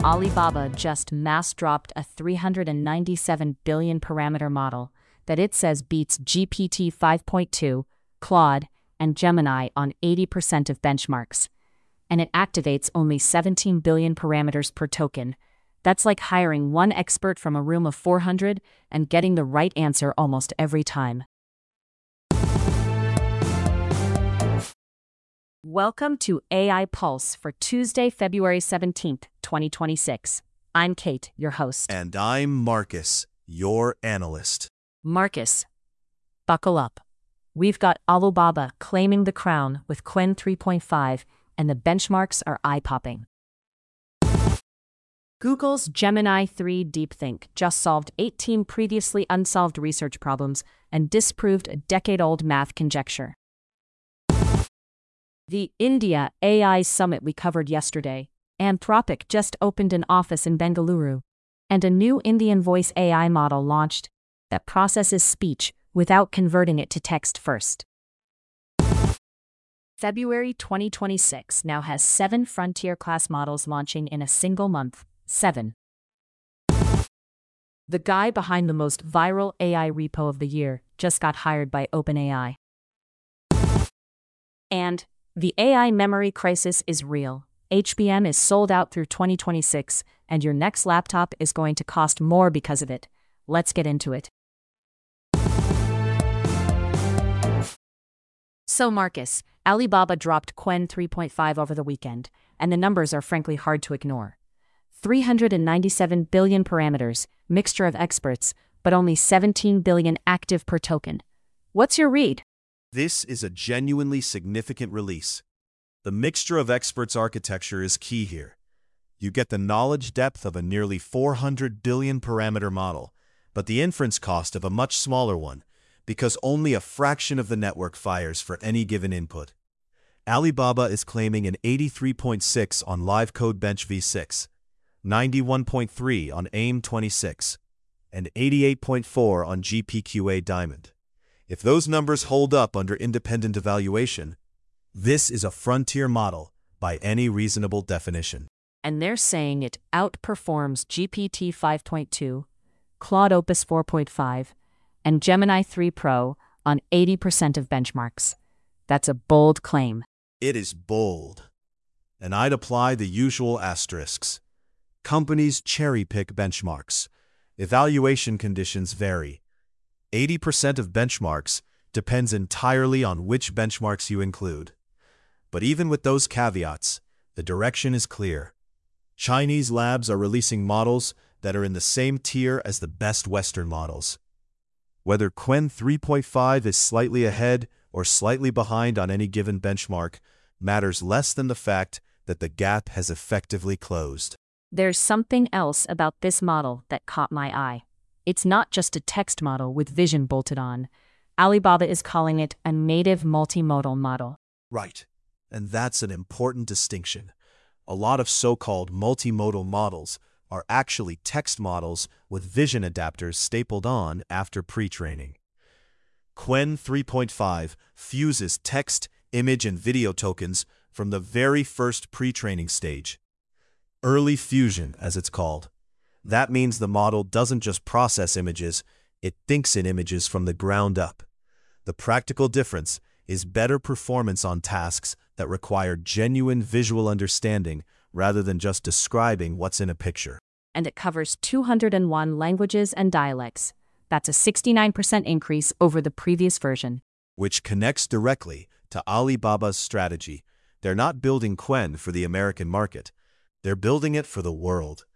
Alibaba just mass-dropped a 397 billion parameter model that it says beats GPT 5.2, Claude, and Gemini on 80% of benchmarks. And it activates only 17 billion parameters per token. That's like hiring one expert from a room of 400 and getting the right answer almost every time. Welcome to AI Pulse for Tuesday, February 17th, 2026. I'm Kate, your host. And I'm Marcus, your analyst. Marcus, buckle up. We've got Alibaba claiming the crown with Qwen 3.5, and the benchmarks are eye-popping. Google's Gemini 3 DeepThink just solved 18 previously unsolved research problems and disproved a decade-old math conjecture. The India AI Summit we covered yesterday. Anthropic just opened an office in Bengaluru. And a new Indian voice AI model launched that processes speech without converting it to text first. February 2026 now has 7 frontier-class models launching in a single month. 7. The guy behind the most viral AI repo of the year just got hired by OpenAI. And the AI memory crisis is real. HBM is sold out through 2026, and your next laptop is going to cost more because of it. Let's get into it. So Marcus, Alibaba dropped Qwen 3.5 over the weekend, and the numbers are frankly hard to ignore. 397 billion parameters, mixture of experts, but only 17 billion active per token. What's your read? This is a genuinely significant release. The mixture of experts architecture is key here. You get the knowledge depth of a nearly 400 billion parameter model, but the inference cost of a much smaller one, because only a fraction of the network fires for any given input. Alibaba is claiming an 83.6 on LiveCodeBench v6, 91.3 on AIM26, and 88.4 on GPQA Diamond. If those numbers hold up under independent evaluation, this is a frontier model by any reasonable definition. And they're saying it outperforms GPT 5.2, Claude Opus 4.5, and Gemini 3 Pro on 80% of benchmarks. That's a bold claim. It is bold. And I'd apply the usual asterisks. Companies cherry-pick benchmarks. Evaluation conditions vary. 80% of benchmarks depends entirely on which benchmarks you include. But even with those caveats, the direction is clear. Chinese labs are releasing models that are in the same tier as the best Western models. Whether Qwen 3.5 is slightly ahead or slightly behind on any given benchmark matters less than the fact that the gap has effectively closed. There's something else about this model that caught my eye. It's not just a text model with vision bolted on. Alibaba is calling it a native multimodal model. Right, and that's an important distinction. A lot of so-called multimodal models are actually text models with vision adapters stapled on after pre-training. Qwen 3.5 fuses text, image, and video tokens from the very first pre-training stage. Early fusion, as it's called. That means the model doesn't just process images, it thinks in images from the ground up. The practical difference is better performance on tasks that require genuine visual understanding rather than just describing what's in a picture. And it covers 201 languages and dialects. That's a 69% increase over the previous version. Which connects directly to Alibaba's strategy. They're not building Qwen for the American market. They're building it for the world.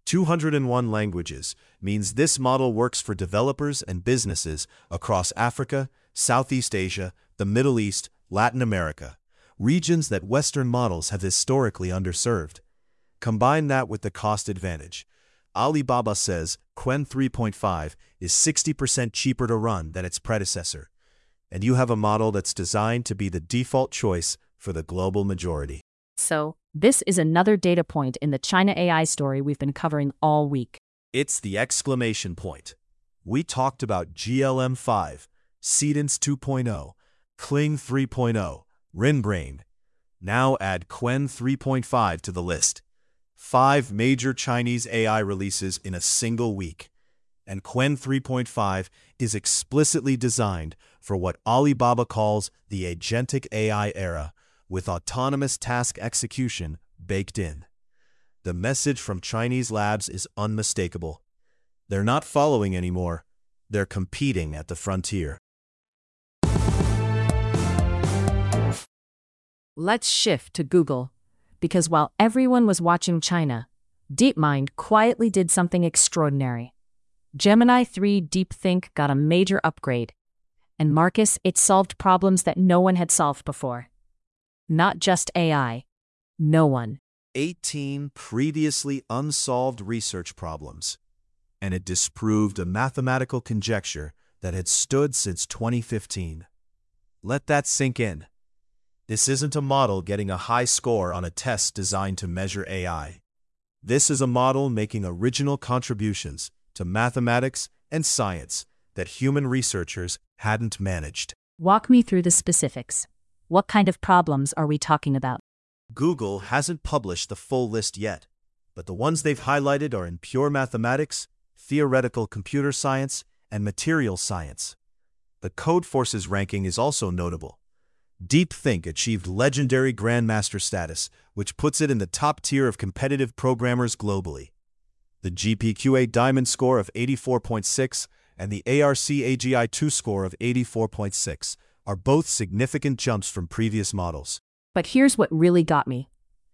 201 languages means this model works for developers and businesses across Africa, Southeast Asia, the Middle East, Latin America, regions that Western models have historically underserved. Combine that with the cost advantage. Alibaba says Qwen 3.5 is 60% cheaper to run than its predecessor, and you have a model that's designed to be the default choice for the global majority. So, this is another data point in the China AI story we've been covering all week. It's the exclamation point. We talked about GLM5, Cadence 2.0, Kling 3.0, RenBrain. Now add Qwen 3.5 to the list. 5 major Chinese AI releases in a single week. And Qwen 3.5 is explicitly designed for what Alibaba calls the agentic AI era, with autonomous task execution baked in. The message from Chinese labs is unmistakable. They're not following anymore. They're competing at the frontier. Let's shift to Google, because while everyone was watching China, DeepMind quietly did something extraordinary. Gemini 3 DeepThink got a major upgrade, and Marcus, it solved problems that no one had solved before. Not just AI. No one. 18 previously unsolved research problems, and it disproved a mathematical conjecture that had stood since 2015. Let that sink in. This isn't a model getting a high score on a test designed to measure AI. This is a model making original contributions to mathematics and science that human researchers hadn't managed. Walk me through the specifics. What kind of problems are we talking about? Google hasn't published the full list yet, but the ones they've highlighted are in pure mathematics, theoretical computer science, and material science. The Codeforces ranking is also notable. DeepThink achieved legendary Grandmaster status, which puts it in the top tier of competitive programmers globally. The GPQA Diamond score of 84.6 and the ARC-AGI-2 score of 84.6 are both significant jumps from previous models. But here's what really got me.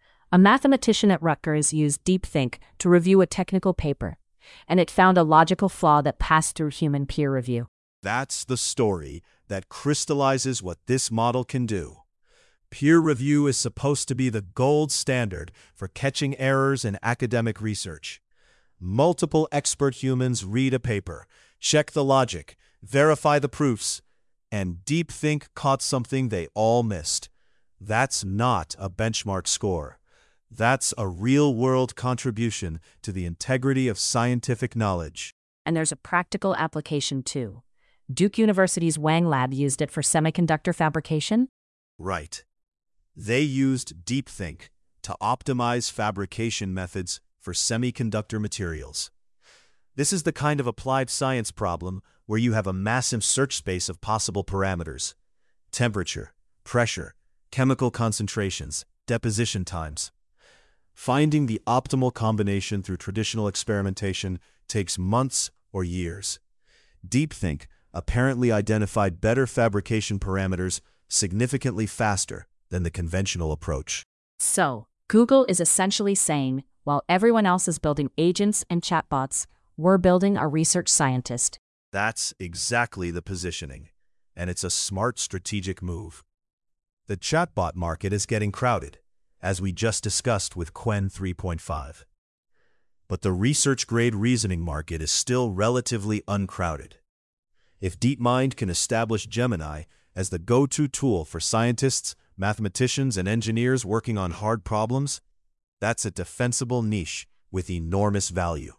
A mathematician at Rutgers used DeepThink to review a technical paper, and it found a logical flaw that passed through human peer review. That's the story that crystallizes what this model can do. Peer review is supposed to be the gold standard for catching errors in academic research. Multiple expert humans read a paper, check the logic, verify the proofs, and DeepThink caught something they all missed. That's not a benchmark score. That's a real-world contribution to the integrity of scientific knowledge. And there's a practical application too. Duke University's Wang Lab used it for semiconductor fabrication? Right. They used DeepThink to optimize fabrication methods for semiconductor materials. This is the kind of applied science problem where you have a massive search space of possible parameters: temperature, pressure, chemical concentrations, deposition times. Finding the optimal combination through traditional experimentation takes months or years. DeepThink apparently identified better fabrication parameters significantly faster than the conventional approach. So, Google is essentially saying, while everyone else is building agents and chatbots, we're building a research scientist. That's exactly the positioning, and it's a smart strategic move. The chatbot market is getting crowded, as we just discussed with Qwen 3.5. But the research-grade reasoning market is still relatively uncrowded. If DeepMind can establish Gemini as the go-to tool for scientists, mathematicians, and engineers working on hard problems, that's a defensible niche with enormous value.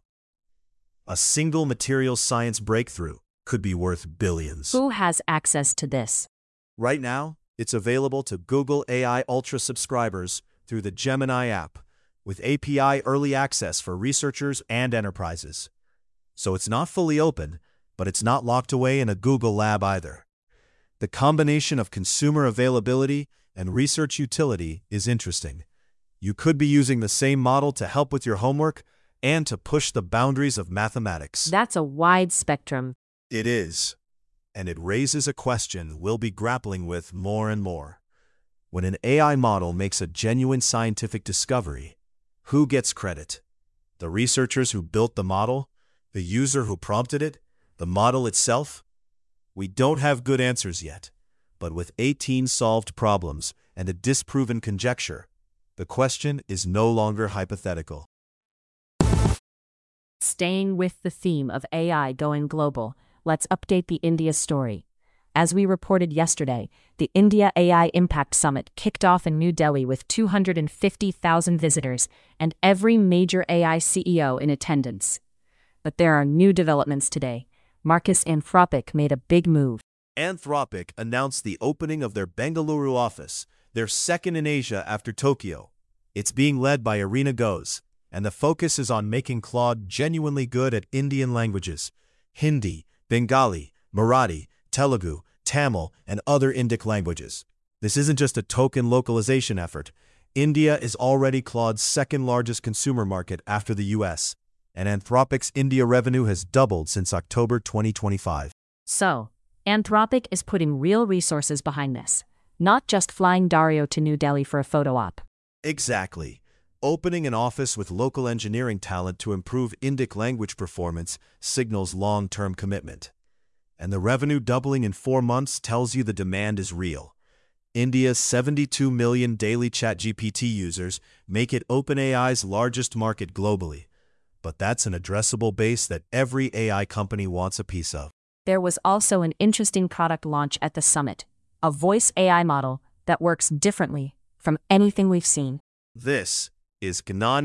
A single materials science breakthrough could be worth billions. Who has access to this? Right now, it's available to Google AI Ultra subscribers through the Gemini app, with API early access for researchers and enterprises. So it's not fully open, but it's not locked away in a Google lab either. The combination of consumer availability and research utility is interesting. You could be using the same model to help with your homework and to push the boundaries of mathematics. That's a wide spectrum. It is, and it raises a question we'll be grappling with more and more. When an AI model makes a genuine scientific discovery, who gets credit? The researchers who built the model? The user who prompted it? The model itself? We don't have good answers yet, but with 18 solved problems and a disproven conjecture, the question is no longer hypothetical. Staying with the theme of AI going global, let's update the India story. As we reported yesterday, the India AI Impact Summit kicked off in New Delhi with 250,000 visitors and every major AI CEO in attendance. But there are new developments today. Marcus Anthropic made a big move. Anthropic announced the opening of their Bengaluru office, their second in Asia after Tokyo. It's being led by Irina Ghosh, And the focus is on making Claude genuinely good at Indian languages: Hindi, Bengali, Marathi, Telugu, Tamil, and other Indic languages. This isn't just a token localization effort. India is already Claude's second-largest consumer market after the US, and Anthropic's India revenue has doubled since October 2025. So, Anthropic is putting real resources behind this, not just flying Dario to New Delhi for a photo op. Exactly. Opening an office with local engineering talent to improve Indic language performance signals long-term commitment. And the revenue doubling in 4 months tells you the demand is real. India's 72 million daily ChatGPT users make it OpenAI's largest market globally. But that's an addressable base that every AI company wants a piece of. There was also an interesting product launch at the summit, a voice AI model that works differently from anything we've seen. This is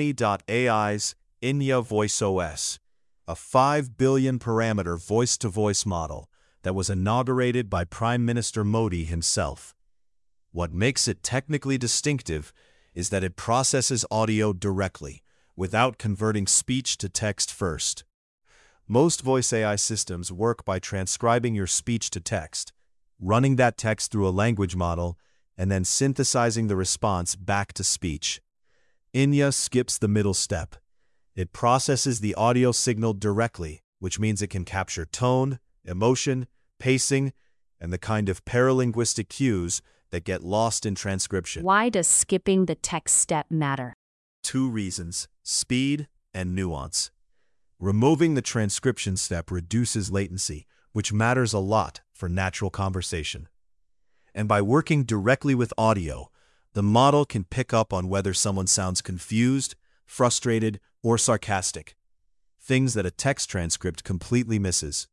Gnani.ai's Inya VoiceOS, a 5 billion parameter voice-to-voice model that was inaugurated by Prime Minister Modi himself. What makes it technically distinctive is that it processes audio directly, without converting speech to text first. Most voice AI systems work by transcribing your speech to text, running that text through a language model, and then synthesizing the response back to speech. Inya skips the middle step. It processes the audio signal directly, which means it can capture tone, emotion, pacing, and the kind of paralinguistic cues that get lost in transcription. Why does skipping the text step matter? 2 reasons: speed and nuance. Removing the transcription step reduces latency, which matters a lot for natural conversation. And by working directly with audio, the model can pick up on whether someone sounds confused, frustrated, or sarcastic, things that a text transcript completely misses.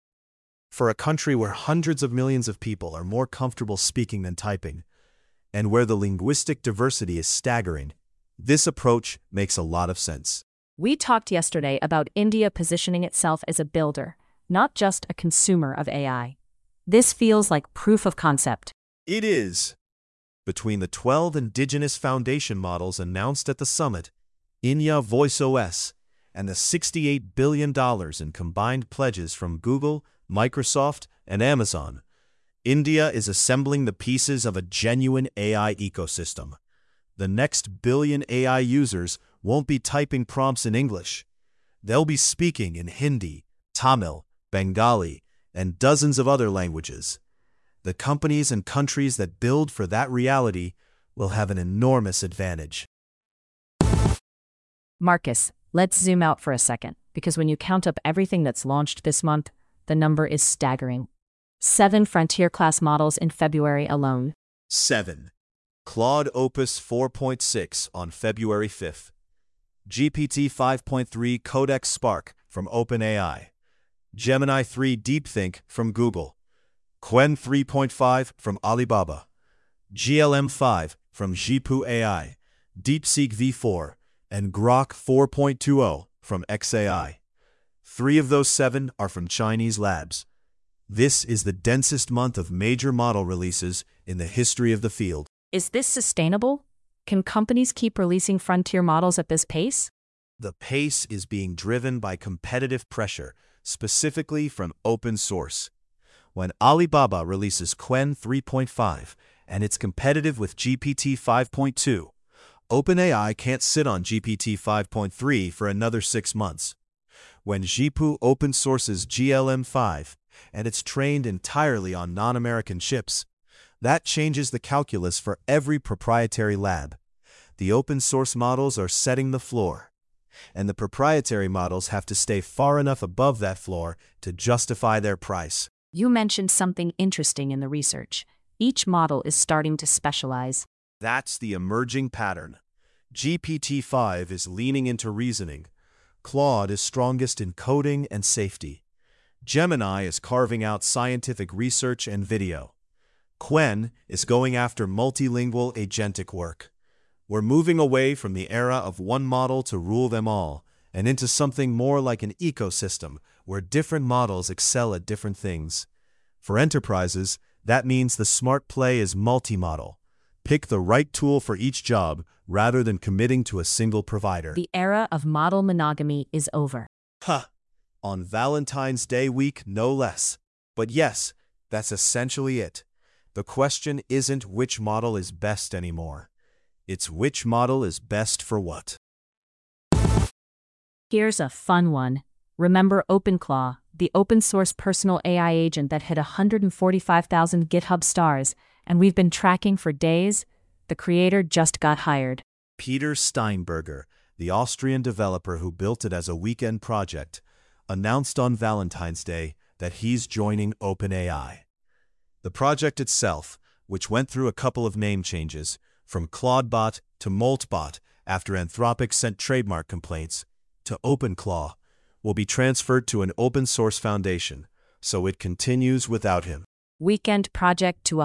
For a country where hundreds of millions of people are more comfortable speaking than typing, and where the linguistic diversity is staggering, this approach makes a lot of sense. We talked yesterday about India positioning itself as a builder, not just a consumer of AI. This feels like proof of concept. It is. Between the 12 indigenous foundation models announced at the summit, Inya VoiceOS, and the $68 billion in combined pledges from Google, Microsoft, and Amazon, India is assembling the pieces of a genuine AI ecosystem. The next billion AI users won't be typing prompts in English. They'll be speaking in Hindi, Tamil, Bengali, and dozens of other languages. The companies and countries that build for that reality will have an enormous advantage. Marcus, let's zoom out for a second, because when you count up everything that's launched this month, the number is staggering. 7 frontier-class models in February alone. 7. Claude Opus 4.6 on February 5th. GPT 5.3 Codex Spark from OpenAI. Gemini 3 DeepThink from Google. Qwen 3.5 from Alibaba. GLM5 from Zhipu AI. DeepSeek V4, and Grok 4.20 from xAI. 3 of those 7 are from Chinese labs. This is the densest month of major model releases in the history of the field. Is this sustainable? Can companies keep releasing frontier models at this pace? The pace is being driven by competitive pressure, specifically from open source. When Alibaba releases Qwen 3.5 and it's competitive with GPT 5.2, OpenAI can't sit on GPT 5.3 for another 6 months. When Zhipu open sources GLM5 and it's trained entirely on non-American chips, that changes the calculus for every proprietary lab. The open source models are setting the floor, and the proprietary models have to stay far enough above that floor to justify their price. You mentioned something interesting in the research. Each model is starting to specialize. That's the emerging pattern. GPT-5 is leaning into reasoning. Claude is strongest in coding and safety. Gemini is carving out scientific research and video. Qwen is going after multilingual agentic work. We're moving away from the era of one model to rule them all, and into something more like an ecosystem where different models excel at different things. For enterprises, that means the smart play is multi-model. Pick the right tool for each job rather than committing to a single provider. The era of model monogamy is over. Huh. On Valentine's Day week, no less. But yes, that's essentially it. The question isn't which model is best anymore. It's which model is best for what. Here's a fun one. Remember OpenClaw, the open-source personal AI agent that hit 145,000 GitHub stars, and we've been tracking for days? The creator just got hired. Peter Steinberger, the Austrian developer who built it as a weekend project, announced on Valentine's Day that he's joining OpenAI. The project itself, which went through a couple of name changes, from Claudebot to Moltbot after Anthropic sent trademark complaints, to OpenClaw, will be transferred to an open-source foundation, so it continues without him. Weekend project to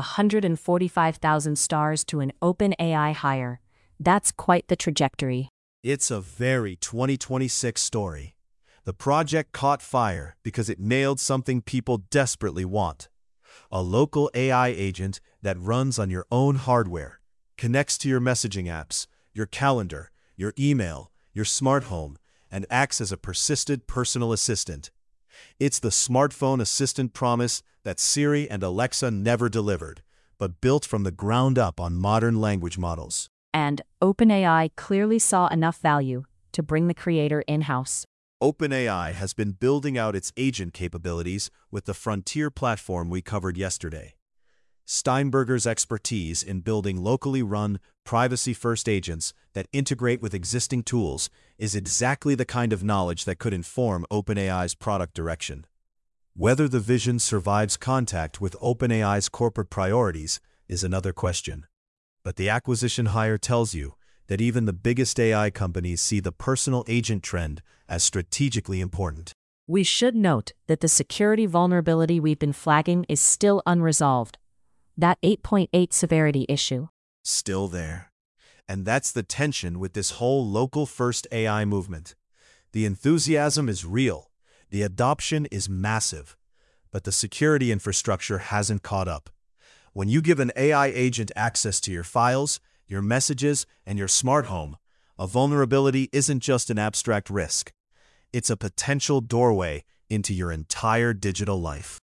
145,000 stars to an OpenAI hire. That's quite the trajectory. It's a very 2026 story. The project caught fire because it nailed something people desperately want. A local AI agent that runs on your own hardware, connects to your messaging apps, your calendar, your email, your smart home, and acts as a persistent personal assistant. It's the smartphone assistant promise that Siri and Alexa never delivered, but built from the ground up on modern language models. And OpenAI clearly saw enough value to bring the creator in-house. OpenAI has been building out its agent capabilities with the Frontier platform we covered yesterday. Steinberger's expertise in building locally run, privacy-first agents that integrate with existing tools is exactly the kind of knowledge that could inform OpenAI's product direction. Whether the vision survives contact with OpenAI's corporate priorities is another question. But the acquisition hire tells you that even the biggest AI companies see the personal agent trend as strategically important. We should note that the security vulnerability we've been flagging is still unresolved. That 8.8 severity issue. Still there. And that's the tension with this whole local-first AI movement. The enthusiasm is real. The adoption is massive. But the security infrastructure hasn't caught up. When you give an AI agent access to your files, your messages, and your smart home, a vulnerability isn't just an abstract risk. It's a potential doorway into your entire digital life.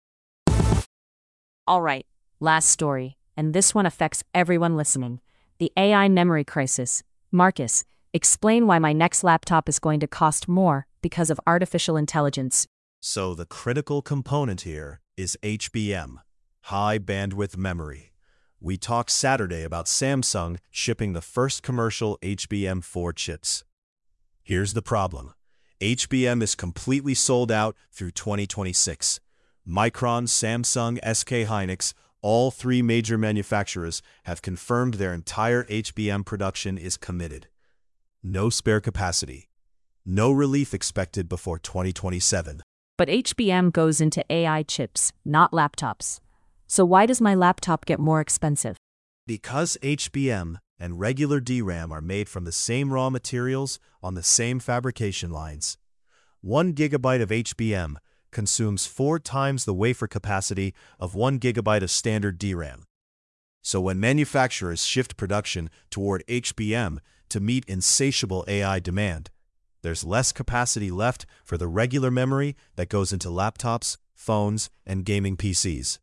All right, last story, and this one affects everyone listening. The AI memory crisis. Marcus, explain why my next laptop is going to cost more because of artificial intelligence. So the critical component here is HBM, high bandwidth memory. We talked Saturday about Samsung shipping the first commercial HBM4 chips. Here's the problem. HBM is completely sold out through 2026. Micron, Samsung, SK Hynix, all three major manufacturers have confirmed their entire HBM production is committed. No spare capacity. No relief expected before 2027. But HBM goes into AI chips, not laptops. So why does my laptop get more expensive? Because HBM and regular DRAM are made from the same raw materials on the same fabrication lines. 1 gigabyte of HBM consumes 4 times the wafer capacity of 1 gigabyte of standard DRAM. So when manufacturers shift production toward HBM to meet insatiable AI demand, there's less capacity left for the regular memory that goes into laptops, phones, and gaming PCs.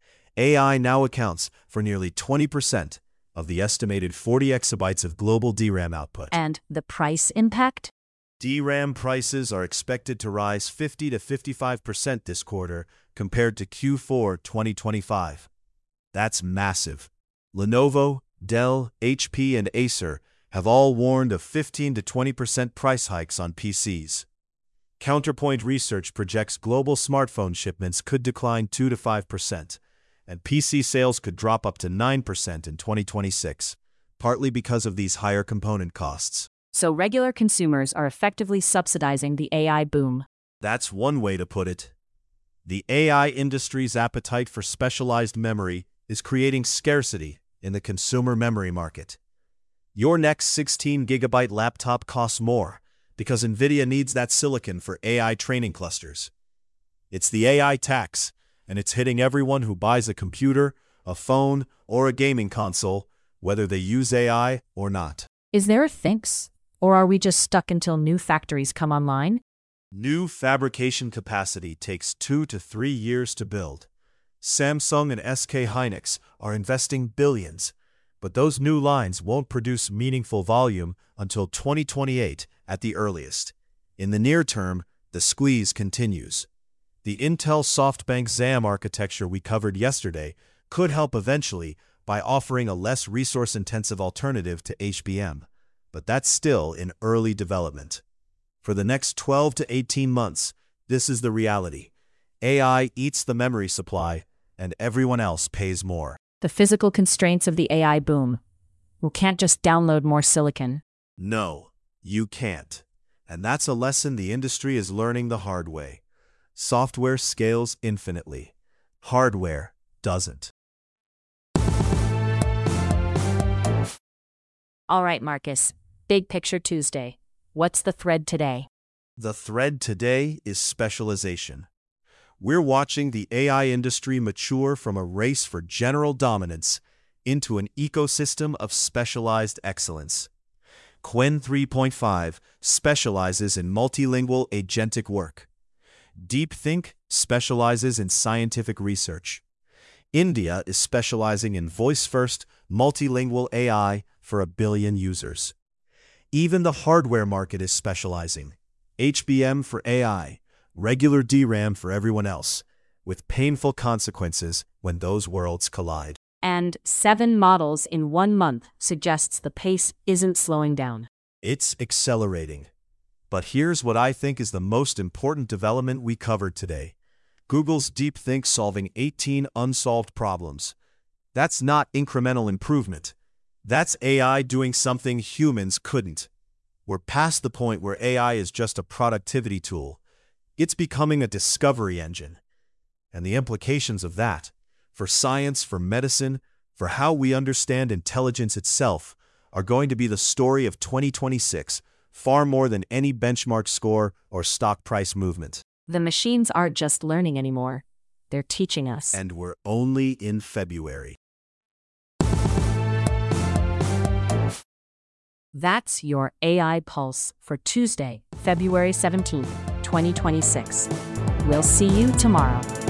AI now accounts for nearly 20% of the estimated 40 exabytes of global DRAM output. And the price impact? DRAM prices are expected to rise 50 to 55% this quarter compared to Q4 2025. That's massive. Lenovo, Dell, HP, and Acer have all warned of 15 to 20% price hikes on PCs. Counterpoint Research projects global smartphone shipments could decline 2 to 5%, and PC sales could drop up to 9% in 2026, partly because of these higher component costs. So regular consumers are effectively subsidizing the AI boom. That's one way to put it. The AI industry's appetite for specialized memory is creating scarcity in the consumer memory market. Your next 16-gigabyte laptop costs more because NVIDIA needs that silicon for AI training clusters. It's the AI tax, and it's hitting everyone who buys a computer, a phone, or a gaming console, whether they use AI or not. Is there a fix? Or are we just stuck until new factories come online? New fabrication capacity takes 2 to 3 years to build. Samsung and SK Hynix are investing billions, but those new lines won't produce meaningful volume until 2028 at the earliest. In the near term, the squeeze continues. The Intel SoftBank XAM architecture we covered yesterday could help eventually by offering a less resource-intensive alternative to HBM, but that's still in early development. For the next 12 to 18 months, this is the reality. AI eats the memory supply, and everyone else pays more. The physical constraints of the AI boom. We can't just download more silicon. No, you can't. And that's a lesson the industry is learning the hard way. Software scales infinitely. Hardware doesn't. All right, Marcus. Big Picture Tuesday. What's the thread today? The thread today is specialization. We're watching the AI industry mature from a race for general dominance into an ecosystem of specialized excellence. Qwen 3.5 specializes in multilingual agentic work. DeepThink specializes in scientific research. India is specializing in voice-first, multilingual AI for 1 billion users. Even the hardware market is specializing. HBM for AI, regular DRAM for everyone else, with painful consequences when those worlds collide. And 7 models in 1 month suggests the pace isn't slowing down. It's accelerating. But here's what I think is the most important development we covered today. Google's DeepThink solving 18 unsolved problems. That's not incremental improvement. That's AI doing something humans couldn't. We're past the point where AI is just a productivity tool. It's becoming a discovery engine. And the implications of that, for science, for medicine, for how we understand intelligence itself, are going to be the story of 2026, far more than any benchmark score or stock price movement. The machines aren't just learning anymore. They're teaching us. And we're only in February. That's your AI Pulse for Tuesday, February 17th, 2026. We'll see you tomorrow.